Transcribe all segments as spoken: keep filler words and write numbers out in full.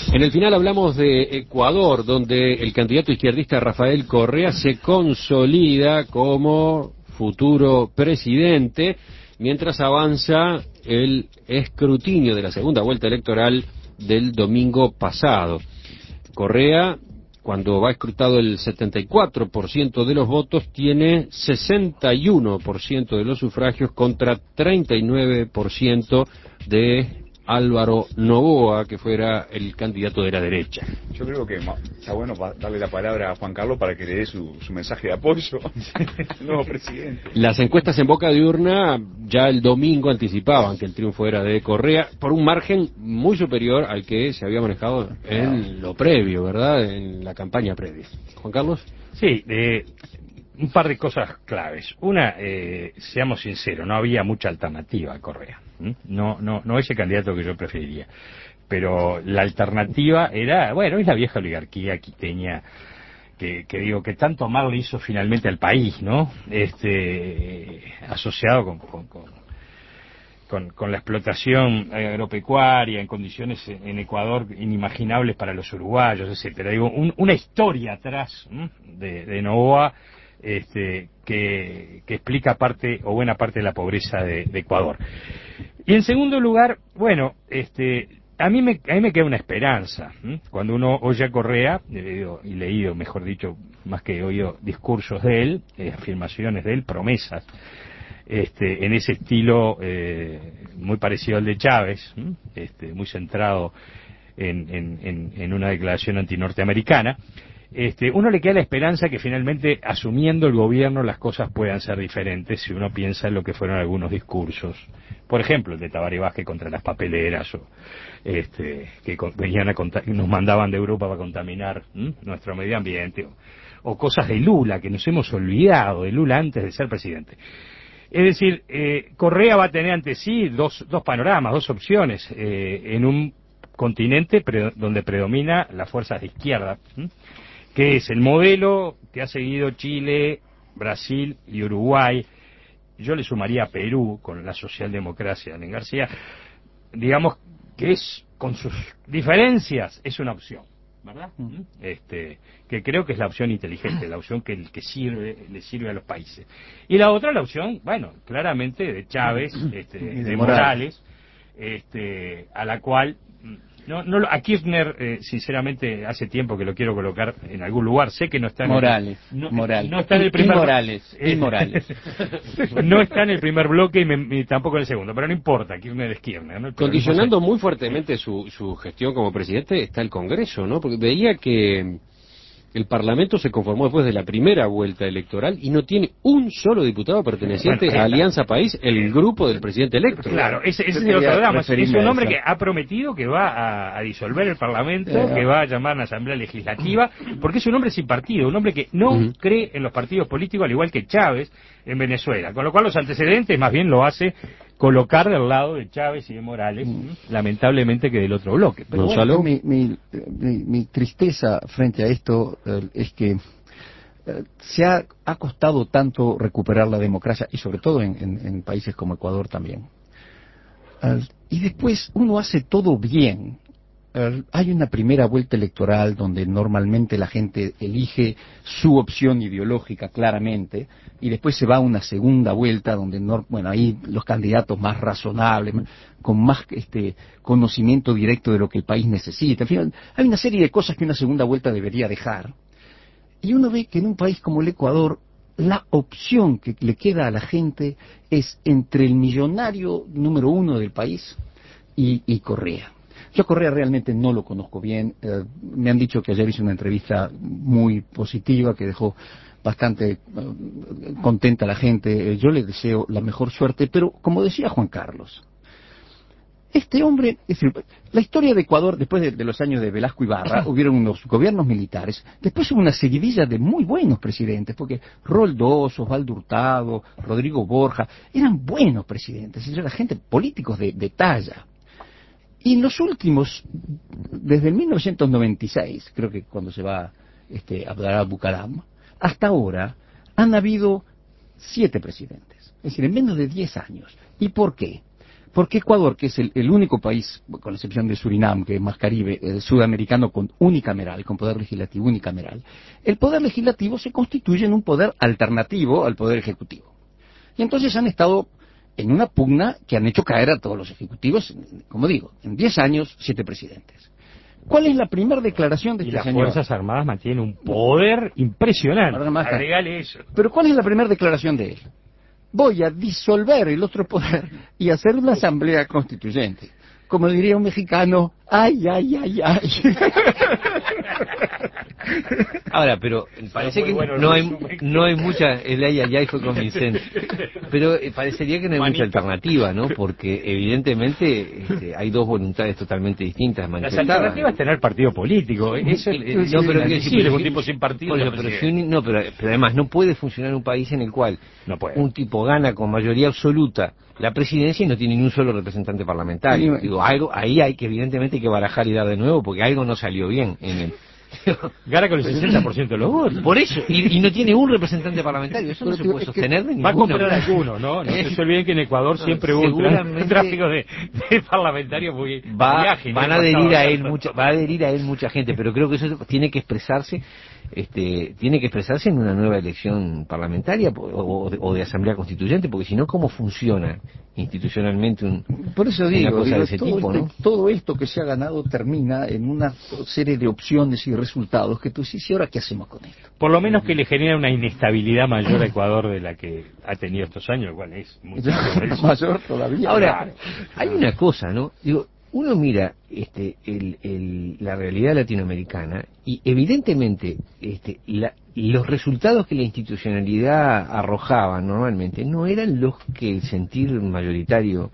En el final hablamos de Ecuador, donde el candidato izquierdista Rafael Correa se consolida como futuro presidente, mientras avanza el escrutinio de la segunda vuelta electoral del domingo pasado. Correa, cuando va escrutado el setenta y cuatro por ciento de los votos, tiene sesenta y uno por ciento de los sufragios contra treinta y nueve por ciento de Álvaro Noboa, que fuera el candidato de la derecha. Yo creo que está bueno darle la palabra a Juan Carlos para que le dé su, su mensaje de apoyo al nuevo presidente. Las encuestas en boca de urna ya el domingo anticipaban que el triunfo era de Correa por un margen muy superior al que se había manejado en lo previo, ¿verdad? En la campaña previa. Juan Carlos. Sí, eh, un par de cosas claves. Una, eh, seamos sinceros, no había mucha alternativa a Correa. ¿Mm? No, no, no es el candidato que yo preferiría. Pero la alternativa era, bueno, es la vieja oligarquía quiteña que, que digo, que tanto mal le hizo finalmente al país, ¿no? Este, asociado con, con, con, con, con la explotación agropecuaria en condiciones en Ecuador inimaginables para los uruguayos, etcétera. Digo, un, una historia atrás de, de Noboa este, que, que explica parte o buena parte de la pobreza de, de Ecuador. Y en segundo lugar, bueno, este, a mí me, a mí me queda una esperanza. ¿eh? Cuando uno oye a Correa, he leído, y leído, mejor dicho, más que he oído discursos de él, eh, afirmaciones de él, promesas, este, en ese estilo eh, muy parecido al de Chávez, ¿eh? este, muy centrado en, en, en, en una declaración antinorteamericana. Este, uno le queda la esperanza que finalmente, asumiendo el gobierno, las cosas puedan ser diferentes si uno piensa en lo que fueron algunos discursos. Por ejemplo, el de Tabaré Vázquez contra las papeleras, o este, que venían a nos mandaban de Europa para contaminar ¿m? nuestro medio ambiente, o, o cosas de Lula, que nos hemos olvidado de Lula antes de ser presidente. Es decir, eh, Correa va a tener ante sí dos, dos panoramas, dos opciones, eh, en un continente pre donde predomina las fuerzas de izquierda, ¿m? que es el modelo que ha seguido Chile, Brasil y Uruguay. Yo le sumaría a Perú con la socialdemocracia de Allen García, digamos que es, con sus diferencias, es una opción, ¿verdad? Mm. Este, que creo que es la opción inteligente, la opción que, que sirve, le sirve a los países. Y la otra, la opción, bueno, claramente de Chávez, este, de, de Morales, este, a la cual... No, no, a Kirchner, eh, sinceramente, hace tiempo que lo quiero colocar en algún lugar. Sé que no está en Morales, el, no, Morales. No está en el primer y Morales, eh, y Morales. No está en el primer bloque y, me, y tampoco en el segundo, pero no importa, Kirchner es Kirchner, ¿no? Condicionando muy fuertemente su, su gestión como presidente está el Congreso, ¿no? Porque veía que el Parlamento se conformó después de la primera vuelta electoral y no tiene un solo diputado perteneciente bueno, a Alianza País, el grupo del presidente electo. Claro, ese, ese es el otro drama. Es un hombre que ha prometido que va a, a disolver el Parlamento, eh, que va a llamar a una asamblea legislativa, porque es un hombre sin partido, un hombre que no uh-huh. cree en los partidos políticos, al igual que Chávez en Venezuela. Con lo cual los antecedentes más bien lo hace colocar del lado de Chávez y de Morales, mm. lamentablemente que del otro bloque. Pero bueno, mi, mi, mi, mi tristeza frente a esto eh, es que eh, se ha, ha costado tanto recuperar la democracia, y sobre todo en, en, en países como Ecuador también. Uh, y después uno hace todo bien. Uh, hay una primera vuelta electoral donde normalmente la gente elige su opción ideológica claramente, y después se va a una segunda vuelta donde, no, bueno, ahí los candidatos más razonables, con más este conocimiento directo de lo que el país necesita. En fin, hay una serie de cosas que una segunda vuelta debería dejar. Y uno ve que en un país como el Ecuador, la opción que le queda a la gente es entre el millonario número uno del país y, y Correa. Yo a Correa realmente no lo conozco bien. Eh, me han dicho que ayer hizo una entrevista muy positiva, que dejó bastante eh, contenta a la gente. Eh, yo le deseo la mejor suerte, pero como decía Juan Carlos, este hombre, es decir, la historia de Ecuador, después de, de los años de Velasco Ibarra, hubieron unos gobiernos militares, después hubo una seguidilla de muy buenos presidentes, porque Roldós, Osvaldo Hurtado, Rodrigo Borja, eran buenos presidentes, eran gente, políticos de, de talla. Y en los últimos, desde el mil novecientos noventa y seis, creo que cuando se va este, Abdalá Bucaram, hasta ahora han habido siete presidentes, es decir, en menos de diez años. ¿Y por qué? Porque Ecuador, que es el, el único país, con la excepción de Surinam, que es más caribe, eh, sudamericano con unicameral, con poder legislativo unicameral, el poder legislativo se constituye en un poder alternativo al poder ejecutivo. Y entonces han estado en una pugna que han hecho caer a todos los ejecutivos, como digo, en diez años, siete presidentes. ¿Cuál es la primera declaración de y este las señor? Fuerzas Armadas mantienen un poder impresionante. Además, Agregale eso. Pero ¿cuál es la primera declaración de él? Voy a disolver el otro poder y hacer una asamblea constituyente. Como diría un mexicano, ay, ay, ay, ay. Ahora, pero parece que bueno no hay, resumen. no hay mucha, el ay, ay, ay fue convincente, pero eh, parecería que no hay Manito. mucha alternativa, ¿no? Porque evidentemente este, hay dos voluntades totalmente distintas Las manifestadas. alternativas es tener partido político. Eso es, es No, pero que difícil, si- un tipo sin partido. Por eso, no pero, presidente. si un- no, pero, pero además no puede funcionar un país en el cual No puede. un tipo gana con mayoría absoluta la presidencia y no tiene ni un solo representante parlamentario. Sí. Digo, algo ahí hay que evidentemente hay que barajar y dar de nuevo porque algo no salió bien en el Gana con el sesenta por ciento de los votos. por eso, y, y no tiene un representante parlamentario, eso no Pero se tío, puede es que sostener de Va a ninguno. comprar alguno, ¿no? No se olviden que en Ecuador siempre hubo un, Seguramente- un tráfico de, de parlamentarios muy Va, muy ágil, van ¿eh? a adherir Pasaba a de- él mucha, va a adherir a él mucha gente, pero creo que eso tiene que expresarse, este, tiene que expresarse en una nueva elección parlamentaria o, o de, o de asamblea constituyente, porque si no, ¿cómo funciona institucionalmente un, Por eso una digo, cosa digo, de ese todo, tipo, este- ¿no? todo esto que se ha ganado termina en una serie de opciones y resultados que tú dices, ¿y ahora qué hacemos con esto? Por lo menos que le genera una inestabilidad mayor a Ecuador de la que ha tenido estos años, igual es mucho Mayor todavía. Ahora, hay una cosa, ¿no? Digo, uno mira este, el, el, la realidad latinoamericana y evidentemente este, la, los resultados que la institucionalidad arrojaba normalmente no eran los que el sentir mayoritario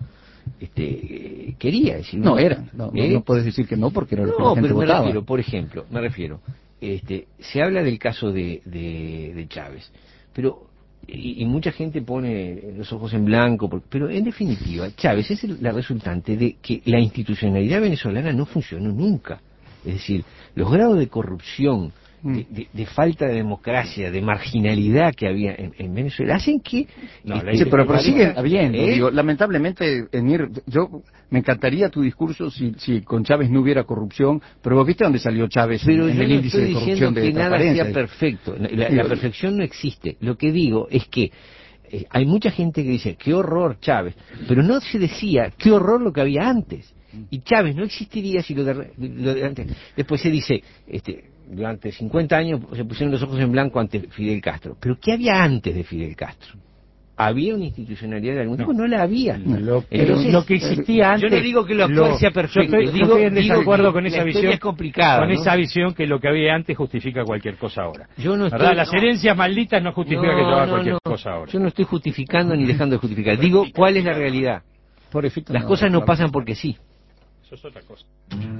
este, quería. Es decir, No eran, no, no, ¿eh? no puedes decir que no porque era lo que No, la gente pero me votaba. refiero, por ejemplo, me refiero, este, se habla del caso de, de, de Chávez, pero y, y mucha gente pone los ojos en blanco, por- pero en definitiva, Chávez es el- la resultante de que la institucionalidad venezolana no funcionó nunca. Es decir, los grados de corrupción, de, de- de falta de democracia, de marginalidad que había en, en Venezuela, hacen que... No, este, la Sí, pero, pero sigue habiendo. ¿eh? Digo, lamentablemente, Emir, yo me encantaría tu discurso si, si con Chávez no hubiera corrupción, pero vos viste dónde salió Chávez Pero en yo el no índice estoy de diciendo corrupción de que nada transparencia. sea perfecto. La, la Digo, perfección no existe. Lo que digo es que eh, hay mucha gente que dice, qué horror Chávez, pero no se decía, qué horror lo que había antes. Y Chávez no existiría si lo de, lo de antes. Después se dice, este, durante cincuenta años se pusieron los ojos en blanco ante Fidel Castro. Pero ¿qué había antes de Fidel Castro? ¿Había una institucionalidad de algún tipo? No, la había. Lo, Entonces, lo que existía antes. yo no digo que lo actual sea perfecto, Yo estoy, digo, yo estoy en digo desacuerdo que con la esa historia visión. es complicada, Con ¿no? esa visión que lo que había antes justifica cualquier cosa ahora. Yo no ¿Verdad? estoy- Las no. herencias malditas no justifican que yo haga No, cualquier no. cosa ahora. Yo no estoy justificando ni dejando de justificar. Digo, ¿cuál es la realidad? Por efecto, Las cosas no pasan porque sí. Eso es otra cosa.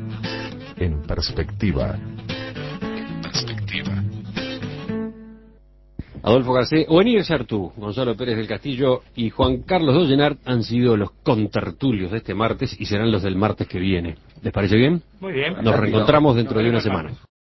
En perspectiva. Perspectiva. Adolfo Garcés, Ovenir Sartú, Gonzalo Pérez del Castillo y Juan Carlos Dollenart han sido los contertulios de este martes y serán los del martes que viene. ¿Les parece bien? Muy bien. Nos reencontramos dentro de una semana.